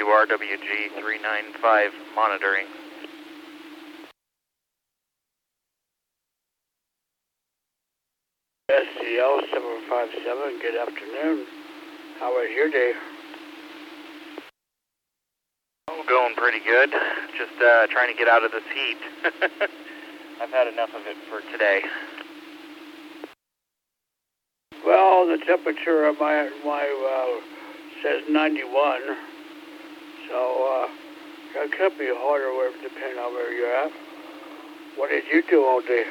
WRWG 395 monitoring. SCL 757, good afternoon. How was your day? Oh, going pretty good. Just trying to get out of this heat. I've had enough of it for today. Well, the temperature of my says 91, so it could be hotter depending on where you're at. What did you do all day?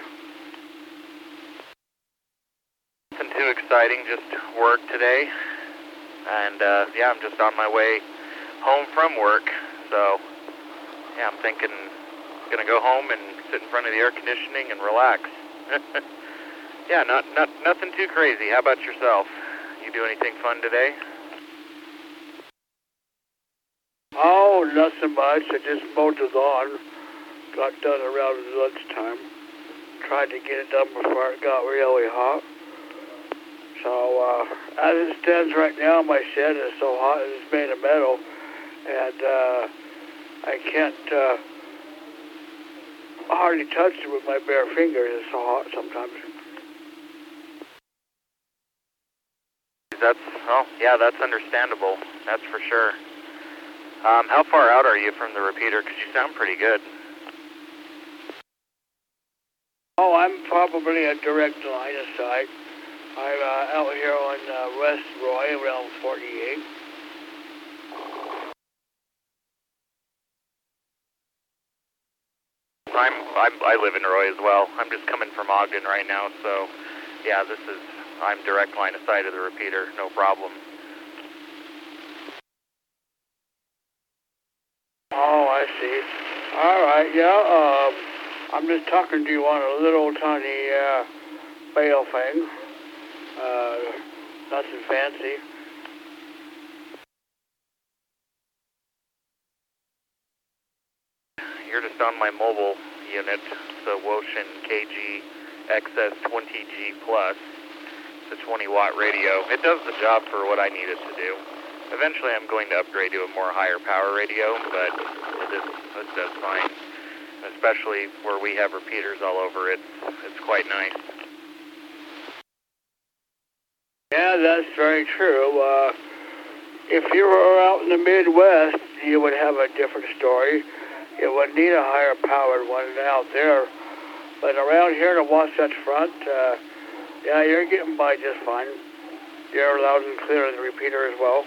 Nothing too exciting, just work today. And yeah, I'm just on my way home from work. So yeah, I'm thinking I'm gonna go home and sit in front of the air conditioning and relax. Yeah, nothing too crazy. How about yourself? You do anything fun today? Oh, nothing much. I just mowed the lawn. Got done around lunchtime. Tried to get it done before it got really hot. So, as it stands right now, my shed is so hot it's made of metal. And I can't hardly touch it with my bare fingers. It's so hot sometimes. Yeah, that's understandable. That's for sure. How far out are you from the repeater? Because you sound pretty good. Oh, I'm probably a direct line of sight. I'm out here on West Roy, around 48. I live in Roy as well. I'm just coming from Ogden right now, so yeah, I'm direct line of sight of the repeater, no problem. Oh, I see. All right, yeah. I'm just talking to you on a little tiny bale thing. Nothing fancy. You're just on my mobile unit, the Woshin KG XS20G Plus. It's a 20-watt radio. It does the job for what I need it to do. Eventually I'm going to upgrade to a more higher power radio, but this does fine. Especially where we have repeaters all over it. It's quite nice. Yeah, that's very true. If you were out in the Midwest, you would have a different story. You would need a higher powered one out there. But around here in the Wasatch Front, yeah, you're getting by just fine. You're loud and clear in the repeater as well.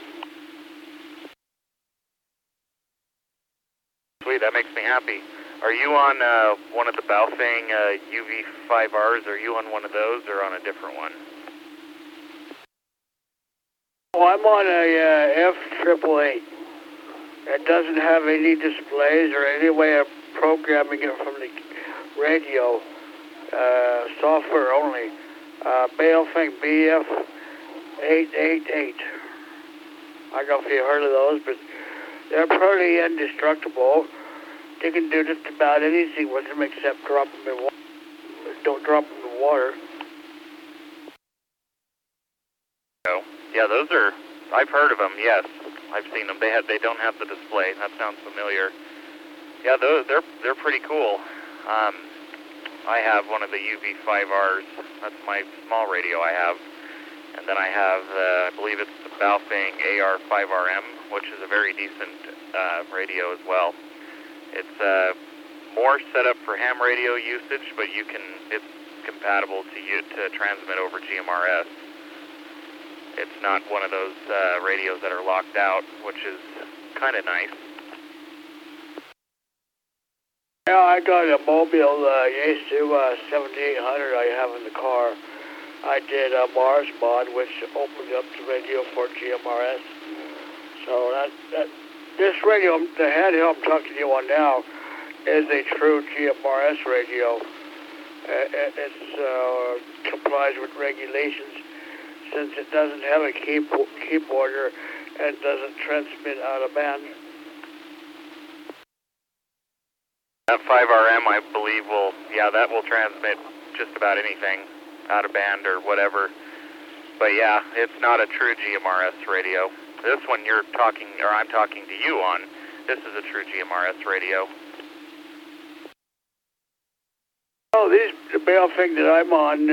Sweet, that makes me happy. Are you on one of the Baofeng UV5Rs? Are you on one of those or on a different one? Oh, I'm on a F888. It doesn't have any displays or any way of programming it from the radio. Software only. Baofeng BF888. I don't know if you've heard of those, but they're pretty indestructible. They can do just about anything with them except drop them in water. Don't drop them in water. Oh, yeah, those are. I've heard of them. Yes, I've seen them. They don't have the display. That sounds familiar. Yeah, they're pretty cool. I have one of the UV5Rs. That's my small radio I have. And then I have, I believe it's the Baofeng AR5RM, which is a very decent radio as well. It's more set up for ham radio usage, but it's compatible to transmit over GMRS. It's not one of those radios that are locked out, which is kind of nice. Yeah, I got a Mobile Yaesu 7800 I have in the car. I did a Mars mod, which opened up the radio for GMRS. So this radio, the handheld I'm talking to you on now, is a true GMRS radio. It complies with regulations since it doesn't have a keyboarder and doesn't transmit out of band. That 5RM, I believe, that will transmit just about anything out of band or whatever. But yeah, it's not a true GMRS radio. This one you're talking, or I'm talking to you on. This is a true GMRS radio. Oh, the bell thing that I'm on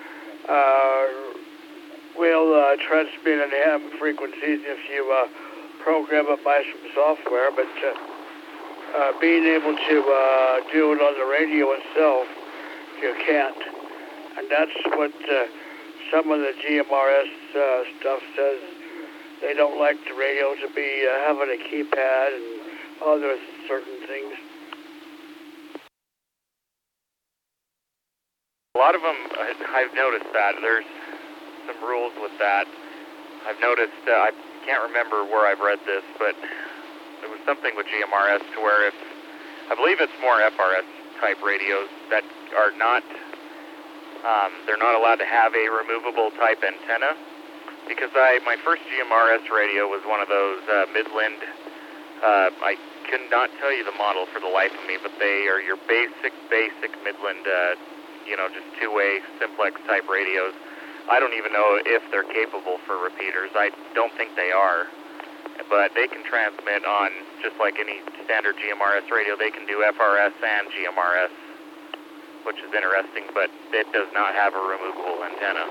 will transmit in ham frequencies if you program it by some software, but being able to do it on the radio itself, you can't. And that's what some of the GMRS stuff says. They don't like the radio to be having a keypad and other certain things. A lot of them, I've noticed that. There's some rules with that. I've noticed, I can't remember where I've read this, but there was something with GMRS to where if, I believe it's more FRS type radios that are not, they're not allowed to have a removable type antenna. Because my first GMRS radio was one of those Midland, I could not tell you the model for the life of me, but they are your basic Midland, just two-way simplex type radios. I don't even know if they're capable for repeaters. I don't think they are. But they can transmit on, just like any standard GMRS radio, they can do FRS and GMRS, which is interesting, but it does not have a removable antenna.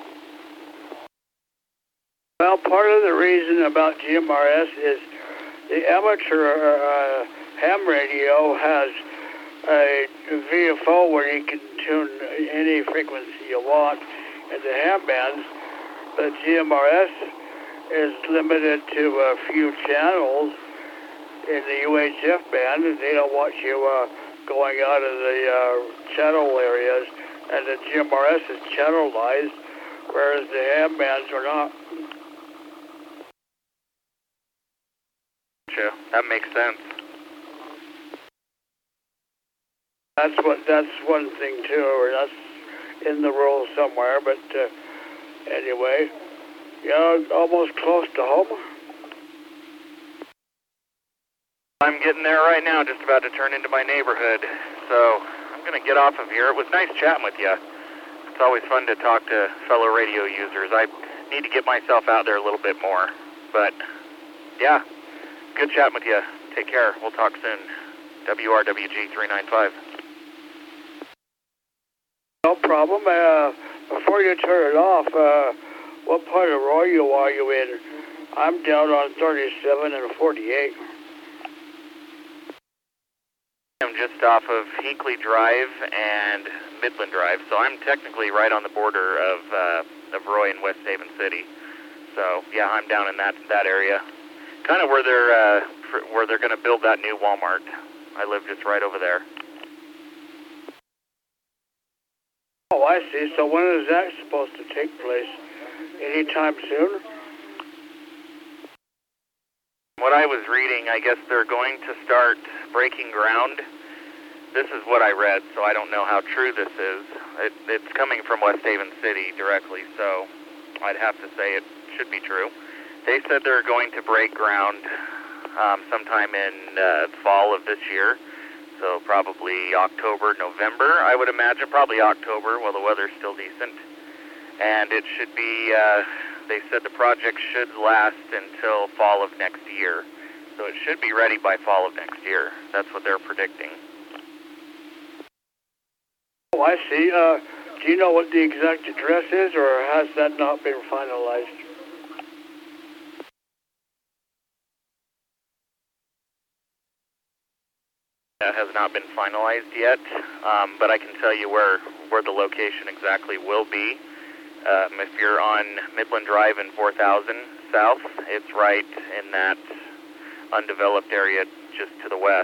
Well, part of the reason about GMRS is the amateur ham radio has a VFO where you can tune any frequency you want in the ham bands, but GMRS is limited to a few channels in the UHF band, and they don't want you going out of the channel areas, and the GMRS is channelized, whereas the ham bands are not. Sure, that makes sense. That's one thing too, or that's in the rules somewhere. But anyway, almost close to home. I'm getting there right now, just about to turn into my neighborhood. So I'm going to get off of here. It was nice chatting with you. It's always fun to talk to fellow radio users. I need to get myself out there a little bit more. But yeah, good chatting with you. Take care. We'll talk soon. WRWG 395. No problem. Before you turn it off, what part of Royal are you in? I'm down on 37 and 48. I'm just off of Hinkley Drive and Midland Drive, so I'm technically right on the border of Roy and West Haven City. So yeah, I'm down in that area, kind of where they're going to build that new Walmart. I live just right over there. Oh, I see. So when is that supposed to take place? Anytime soon? What I was reading, I guess they're going to start breaking ground. This is what I read, so I don't know how true this is. It's coming from West Haven City directly, so I'd have to say it should be true. They said they're going to break ground sometime in fall of this year. So probably October, November, I would imagine. Probably October, while the weather's still decent. And it should be, they said the project should last until fall of next year. So it should be ready by fall of next year. That's what they're predicting. Oh, I see. Do you know what the exact address is, or has that not been finalized? That has not been finalized yet, but I can tell you where the location exactly will be. If you're on Midland Drive in 4000 South, it's right in that undeveloped area just to the west.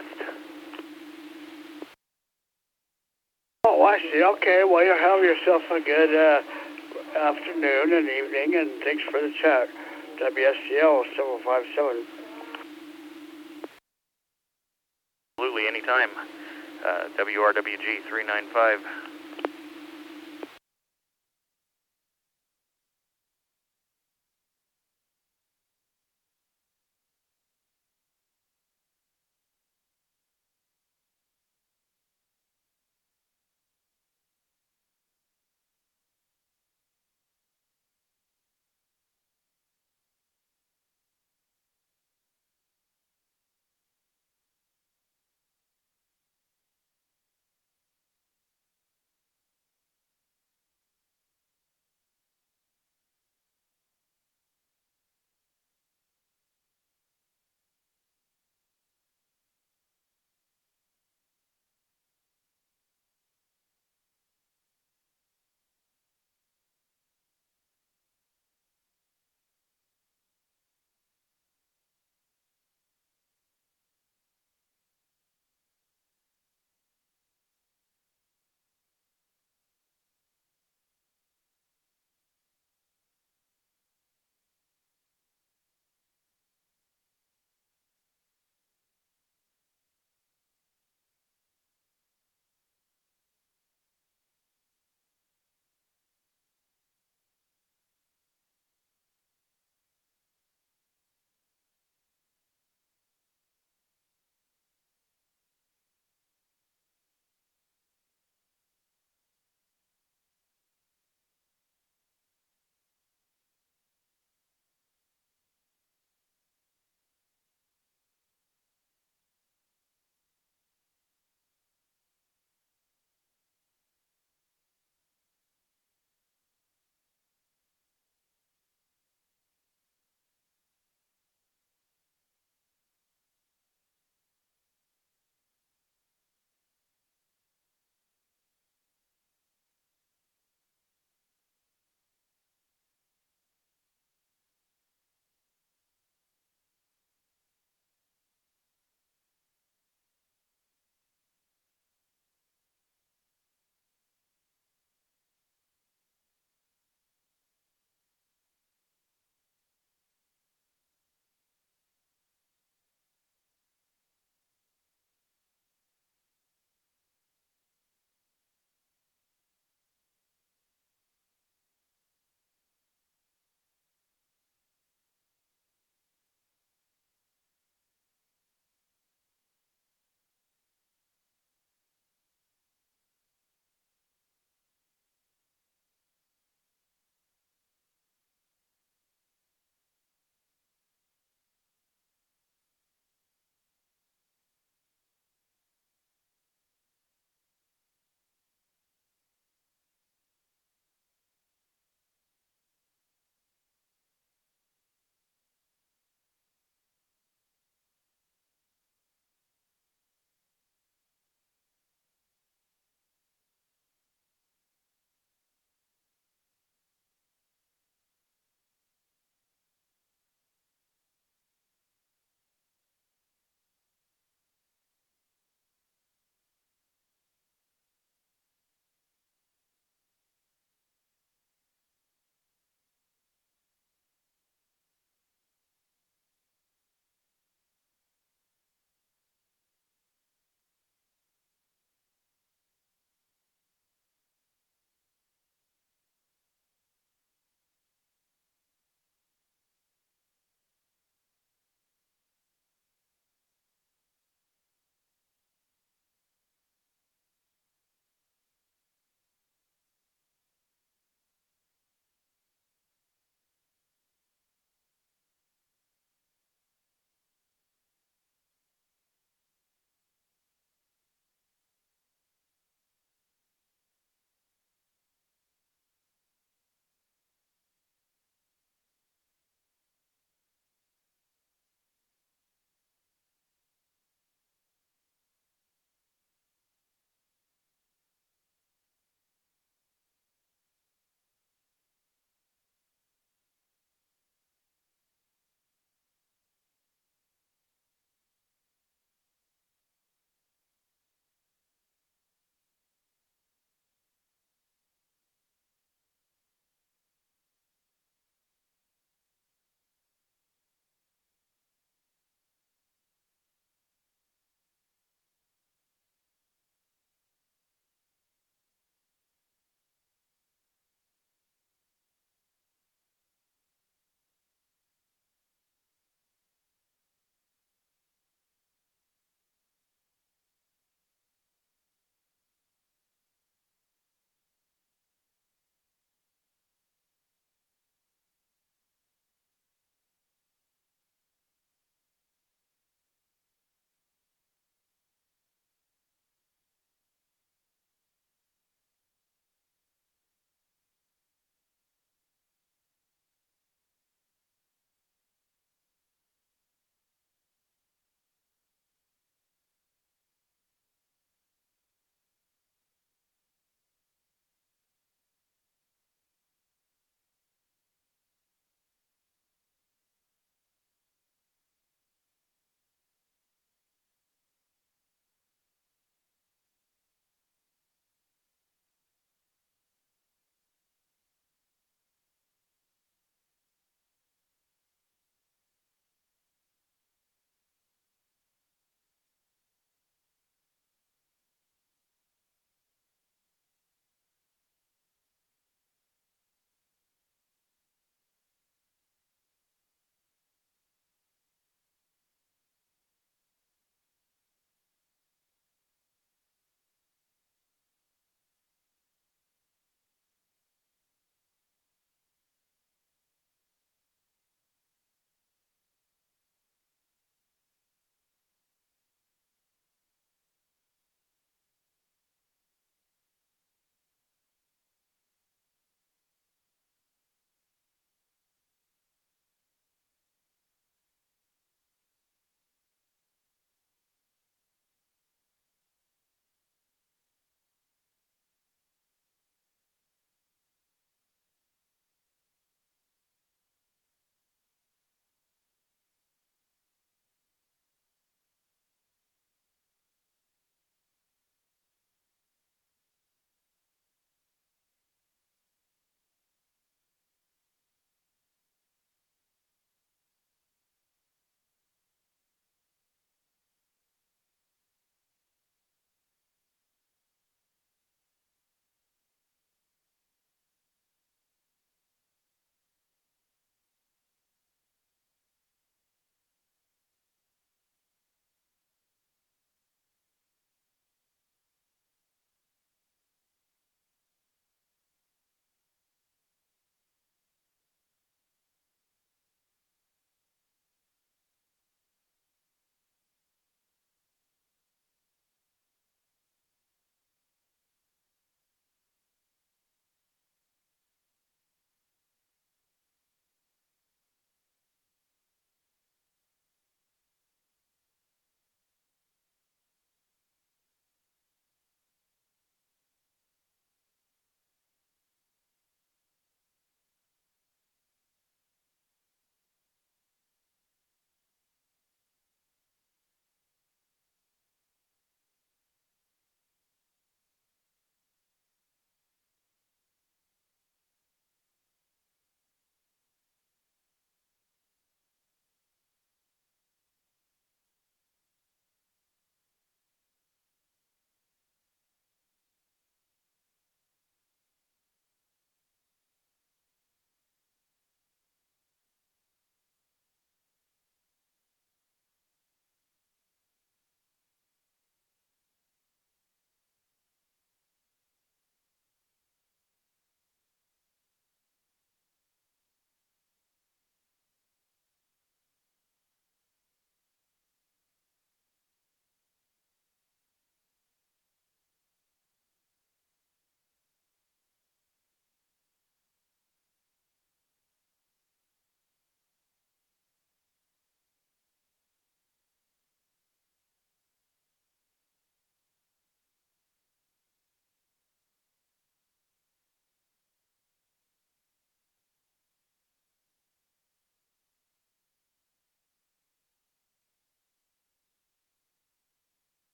Oh, I see. Okay, well, you have yourself a good afternoon and evening, and thanks for the chat. WSCL 757. Absolutely, anytime. WRWG 395.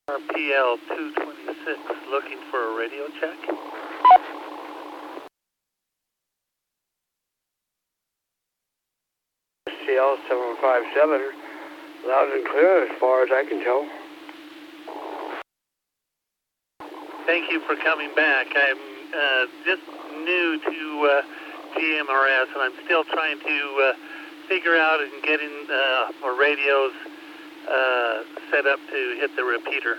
RPL 226, looking for a radio check. CL 757, loud and clear as far as I can tell. Thank you for coming back. I'm just new to GMRS, and I'm still trying to figure out and getting our radios set up to hit the repeater.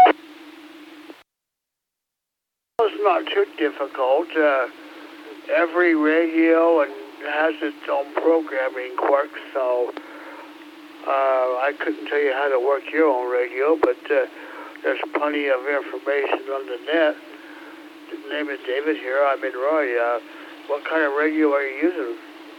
It's not too difficult. Every radio has its own programming quirks, so I couldn't tell you how to work your own radio, but there's plenty of information on the net. The name is David here. I'm in Roy. What kind of radio are you using?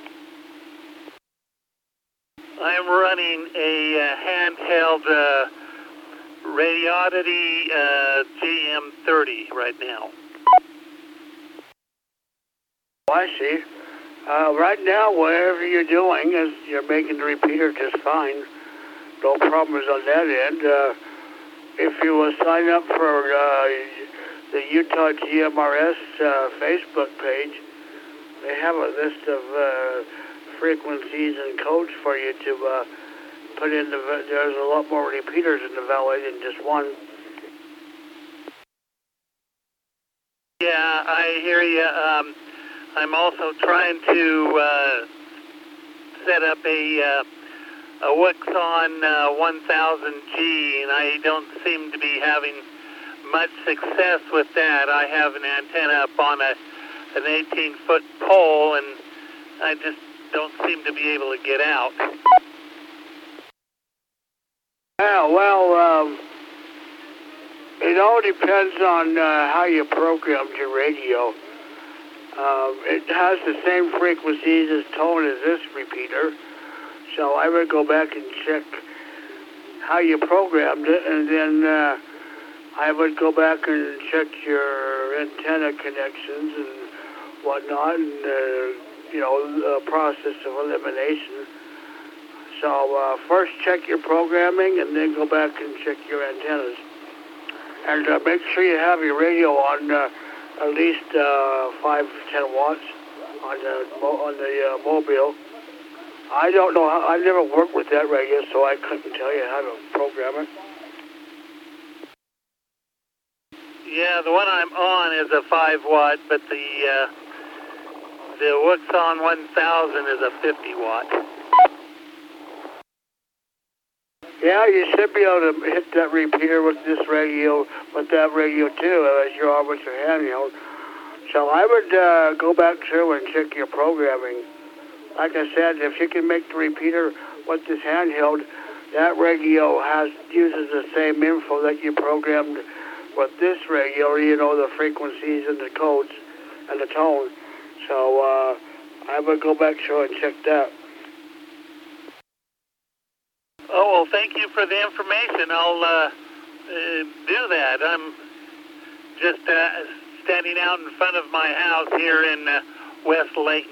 I'm running a handheld Radiodity GM30 right now. Oh, I see. Right now, whatever you're doing is you're making the repeater just fine. No problems on that end. If you will sign up for the Utah GMRS Facebook page, they have a list of frequencies and codes for you to put in. There's a lot more repeaters in the valley than just one. Yeah, I hear you. I'm also trying to set up a Wixon 1000G, and I don't seem to be having much success with that. I have an antenna up on an 18-foot pole, and I just don't seem to be able to get out. Yeah, well, it all depends on how you programmed your radio. It has the same frequencies as tone as this repeater, so I would go back and check how you programmed it, and then I would go back and check your antenna connections and whatnot, and the process of elimination. So first check your programming, and then go back and check your antennas, and make sure you have your radio on at least 5 to 10 watts on the mobile. I don't know how. I never worked with that radio, so I couldn't tell you how to program it. Yeah, the one I'm on is a 5 watt, but the Wixon 1000 is a 50 watt. Yeah, you should be able to hit that repeater with this radio, with that radio too, as you are with your handheld. So I would go back through and check your programming. Like I said, if you can make the repeater with this handheld, that radio uses the same info that you programmed with this radio, the frequencies and the codes and the tone. So I would go back through and check that. Oh, well, thank you for the information. I'll do that. I'm just standing out in front of my house here in West Layton.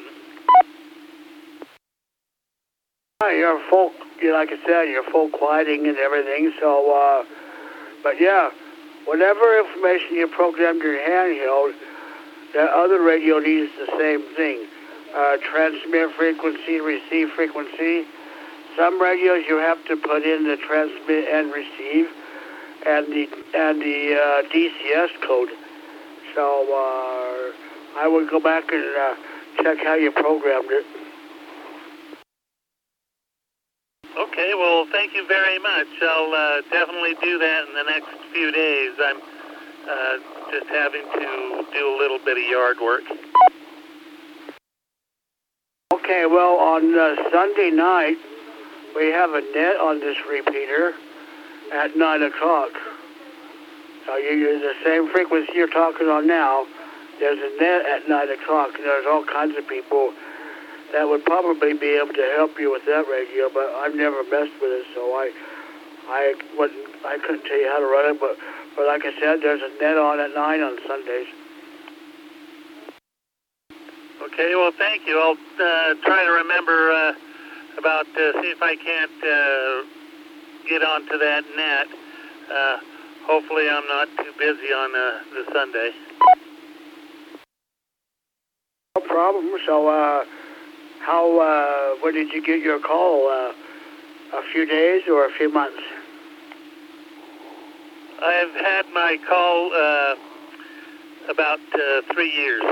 You're full, like I said, you're full quieting and everything. So, but yeah, whatever information you programmed your handheld, that other radio needs the same thing. Transmit frequency, receive frequency. Some radios you have to put in the transmit and receive, and the DCS code. So I would go back and check how you programmed it. Okay, well, thank you very much. I'll definitely do that in the next few days. I'm just having to do a little bit of yard work. Okay, well, on Sunday night, we have a net on this repeater at 9 o'clock. So you use the same frequency you're talking on now. There's a net at 9 o'clock, and there's all kinds of people that would probably be able to help you with that radio, but I've never messed with it, so I couldn't tell you how to run it, but like I said, there's a net on at 9 on Sundays. Okay, well, thank you. I'll try to remember see if I can't get onto that net. hopefully I'm not too busy on the Sunday. No problem. So, when did you get your call? A few days or a few months? I've had my call about 3 years.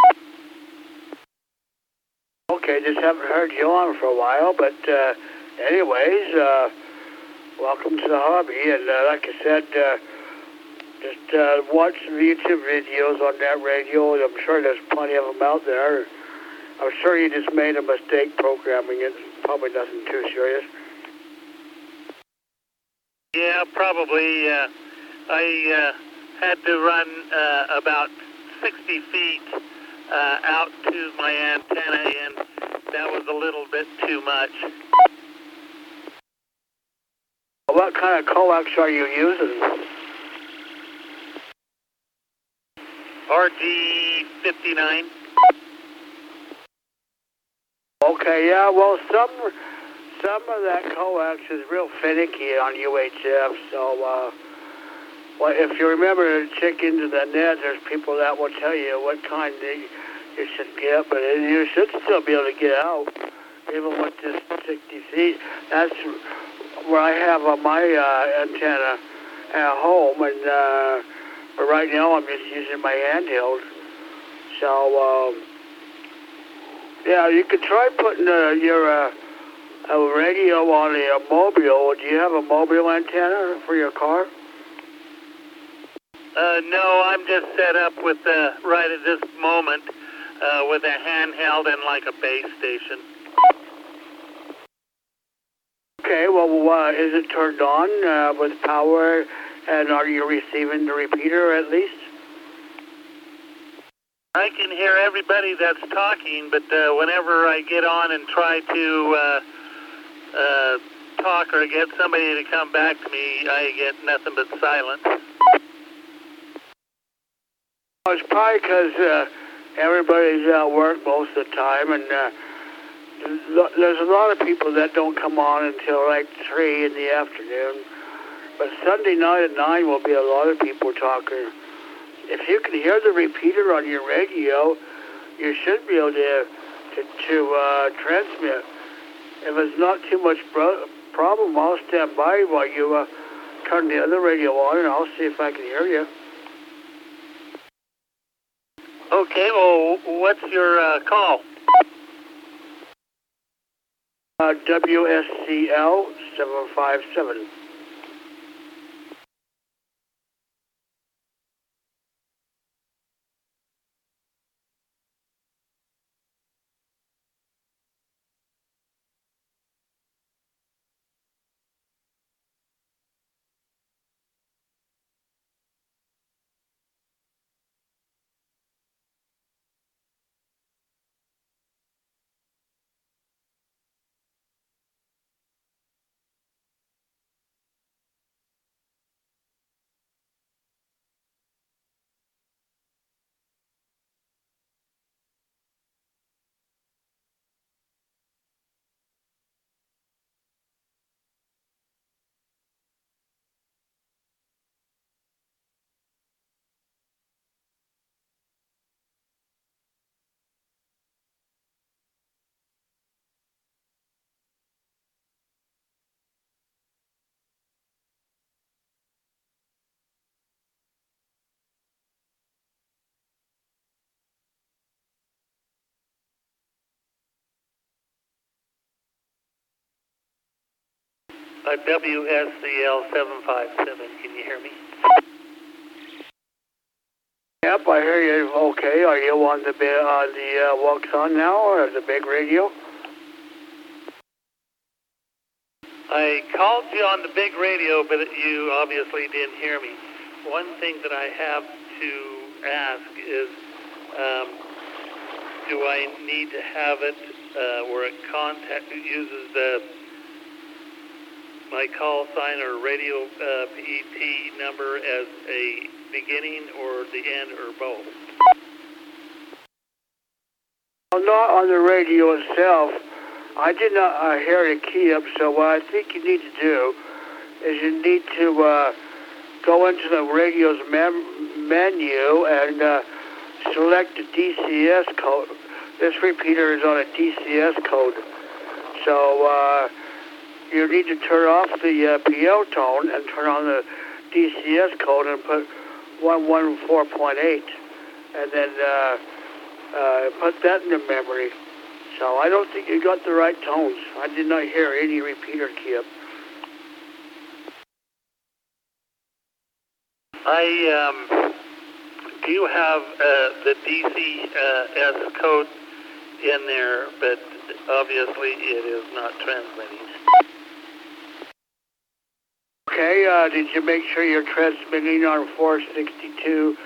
Okay, just haven't heard you on for a while, but anyways, welcome to the hobby. And like I said, just watch some YouTube videos on that radio. I'm sure there's plenty of them out there. I'm sure you just made a mistake programming it. Probably nothing too serious. Yeah, probably. I had to run about 60 feet out to my antenna, and that was a little bit too much. What kind of coax are you using? RG59. Okay, yeah, well, some of that coax is real finicky on UHF, so, well, if you remember to check into the net, there's people that will tell you what kind you should get, but you should still be able to get out, even with this 60 feet. That's where I have on my antenna at home, and but right now I'm just using my handheld. So, yeah, you could try putting your a radio on a mobile. Do you have a mobile antenna for your car? No, I'm just set up with right at this moment with a handheld and like a base station. Okay, well, is it turned on with power, and are you receiving the repeater at least? I can hear everybody that's talking, but whenever I get on and try to talk or get somebody to come back to me, I get nothing but silence. Well, it's probably because everybody's at work most of the time, and there's a lot of people that don't come on until like 3 in the afternoon. But Sunday night at 9 will be a lot of people talking. If you can hear the repeater on your radio, you should be able to transmit. If it's not too much problem, I'll stand by while you turn the other radio on, and I'll see if I can hear you. Okay, well, what's your call? WSCL 757. WSCL 757. Can you hear me? Yep, I hear you. Okay, are you on the Waxon now, or the big radio? I called you on the big radio, but you obviously didn't hear me. One thing that I have to ask is, do I need to have it where it uses my call sign or radio PET number as a beginning or the end or both? Well, not on the radio itself. I did not hear the key up, so what I think you need to do is you need to go into the radio's menu and select the DCS code. This repeater is on a DCS code. So you need to turn off the PO tone and turn on the DCS code and put 114.8 and then put that in the memory. So I don't think you got the right tones. I did not hear any repeater key up. I do have the DCS code in there, but obviously it is not transmitting. Okay, did you make sure you're transmitting on 462,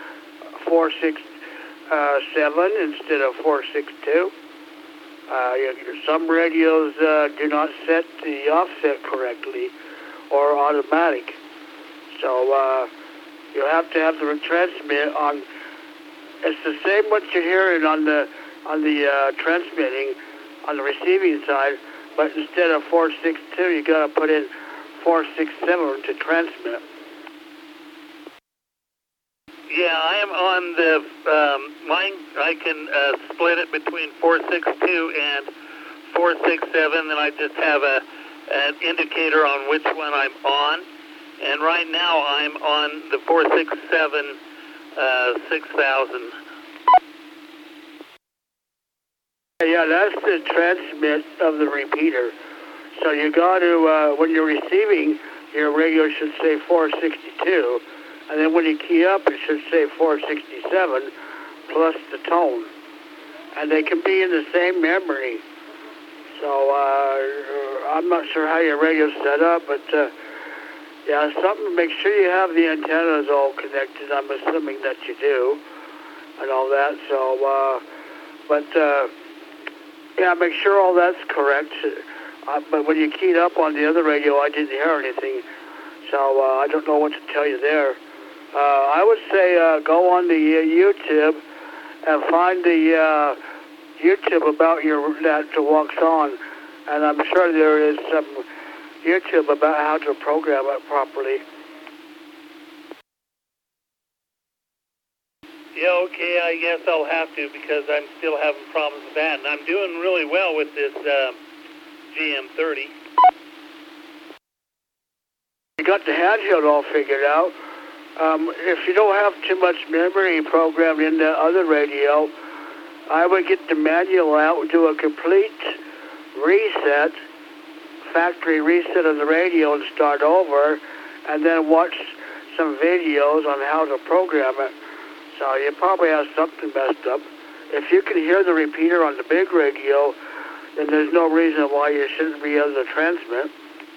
467 instead of 462? Some radios do not set the offset correctly or automatic. So you have to have the retransmit on. It's the same what you're hearing on the transmitting on the receiving side, but instead of 462, you got to put in 467 to transmit. Yeah, I am on the mine. I can split it between 462 and 467, and I just have an indicator on which one I'm on. And right now I'm on the 467 6000. Yeah, that's the transmit of the repeater. So you got to, when you're receiving, your radio should say 462, and then when you key up, it should say 467 plus the tone. And they can be in the same memory. So I'm not sure how your radio's set up, but yeah, something. Make sure you have the antennas all connected. I'm assuming that you do, and all that. So, yeah, make sure all that's correct. But when you keyed up on the other radio, I didn't hear anything. So I don't know what to tell you there. I would say go on the YouTube and find the YouTube about that walks on, and I'm sure there is some YouTube about how to program it properly. Yeah, okay, I guess I'll have to because I'm still having problems with that, and I'm doing really well with this GM30. You got the handheld all figured out. If you don't have too much memory programmed in the other radio, I would get the manual out, do a complete reset, factory reset of the radio and start over, and then watch some videos on how to program it. So you probably have something messed up. If you can hear the repeater on the big radio, then there's no reason why you shouldn't be able to transmit.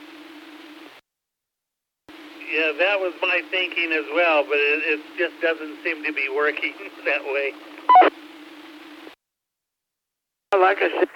Yeah, that was my thinking as well, but it just doesn't seem to be working that way. Like I said,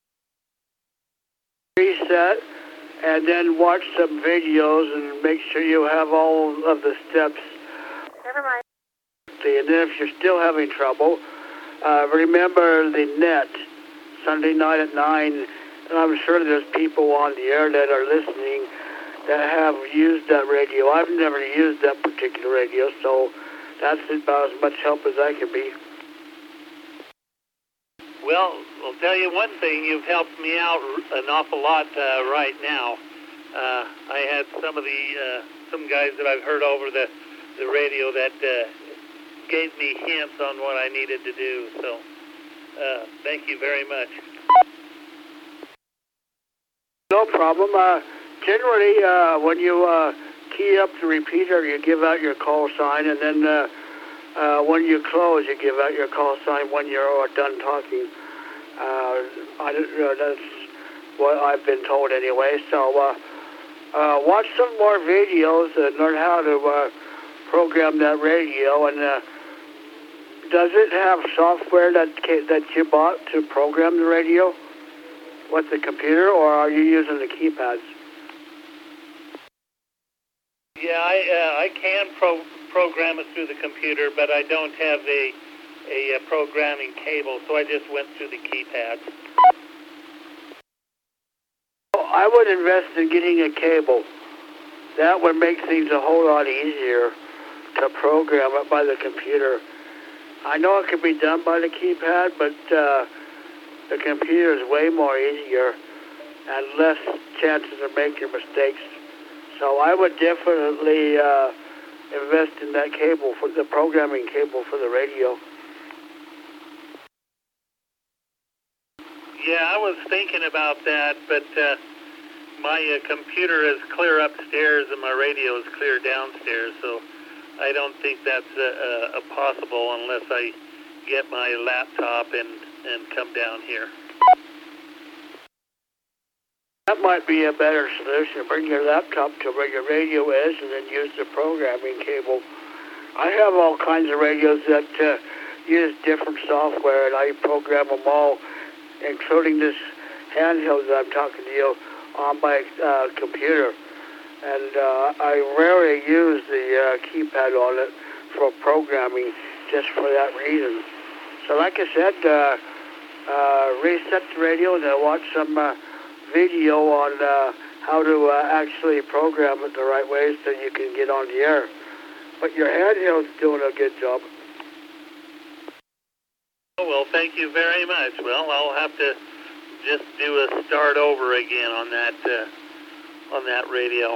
reset, and then watch some videos and make sure you have all of the steps. Never mind. And then if you're still having trouble, remember the net, Sunday night at 9, and I'm sure there's people on the air that are listening that have used that radio. I've never used that particular radio, so that's about as much help as I can be. Well, I'll tell you one thing. You've helped me out an awful lot right now. I had some guys that I've heard over the radio that gave me hints on what I needed to do. So thank you very much. No problem. Generally, when you key up the repeater, you give out your call sign, and then when you close, you give out your call sign when you're done talking. That's what I've been told anyway. So watch some more videos and learn how to program that radio. And does it have software that you bought to program the radio with the computer, or are you using the keypads? Yeah, I can program it through the computer, but I don't have a programming cable, so I just went through the keypads. I would invest in getting a cable. That would make things a whole lot easier to program it by the computer. I know it can be done by the keypad, but the computer is way more easier and less chances of making mistakes. So I would definitely invest in that cable, for the programming cable for the radio. Yeah, I was thinking about that, but my computer is clear upstairs and my radio is clear downstairs, so I don't think that's a possible unless I get my laptop and come down here. That might be a better solution. Bring your laptop to where your radio is and then use the programming cable. I have all kinds of radios that use different software, and I program them all, including this handheld that I'm talking to you on my computer. And I rarely use the keypad on it for programming just for that reason. So like I said, reset the radio and then watch some video on how to actually program it the right way so you can get on the air. But your handheld's doing a good job. Oh, well, thank you very much. Well, I'll have to just do a start over again on that radio.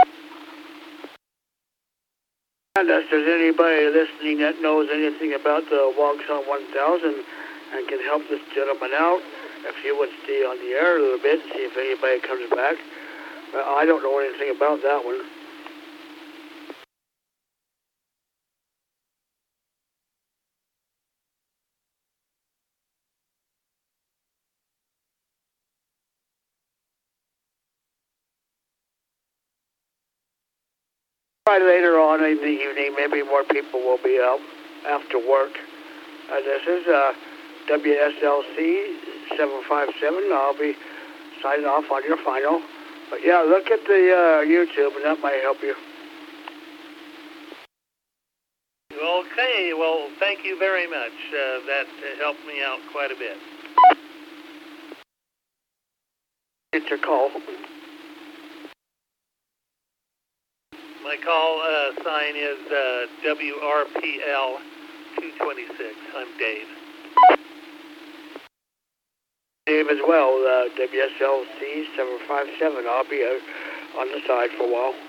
And if there's anybody listening that knows anything about the Woxon 1000 and can help this gentleman out, if you would stay on the air a little bit and see if anybody comes back. I don't know anything about that one. Try later on in the evening, maybe more people will be out after work. This is WSLC 757. I'll be signing off on your final. But yeah, look at the YouTube, and that might help you. Okay, well, thank you very much. That helped me out quite a bit. It's your call. My call sign is WRPL 226. I'm Dave. Dave as well, WSLC 757. I'll be on the side for a while.